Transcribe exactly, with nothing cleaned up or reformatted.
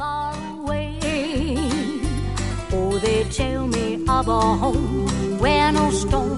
far away. Oh, they tell me of a home where no storm